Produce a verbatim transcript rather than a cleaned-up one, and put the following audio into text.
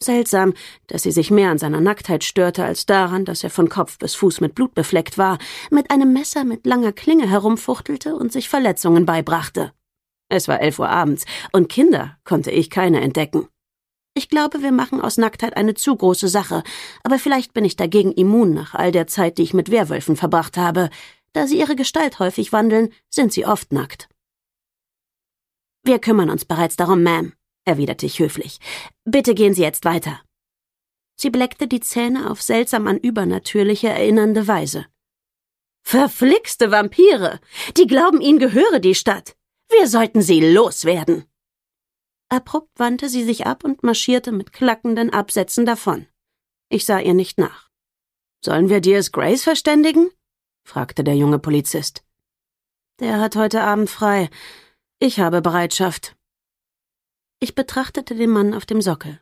Seltsam, dass sie sich mehr an seiner Nacktheit störte, als daran, dass er von Kopf bis Fuß mit Blut befleckt war, mit einem Messer mit langer Klinge herumfuchtelte und sich Verletzungen beibrachte. Es war elf Uhr abends, und Kinder konnte ich keine entdecken. Ich glaube, wir machen aus Nacktheit eine zu große Sache, aber vielleicht bin ich dagegen immun nach all der Zeit, die ich mit Werwölfen verbracht habe. Da sie ihre Gestalt häufig wandeln, sind sie oft nackt. »Wir kümmern uns bereits darum, Ma'am«, erwiderte ich höflich. »Bitte gehen Sie jetzt weiter.« Sie bleckte die Zähne auf seltsam an Übernatürliche erinnernde Weise. »Verflixte Vampire! Die glauben, ihnen gehöre die Stadt! Wir sollten sie loswerden!« Abrupt wandte sie sich ab und marschierte mit klackenden Absätzen davon. Ich sah ihr nicht nach. »Sollen wir Diaz Grace verständigen?« fragte der junge Polizist. »Der hat heute Abend frei. Ich habe Bereitschaft.« Ich betrachtete den Mann auf dem Sockel.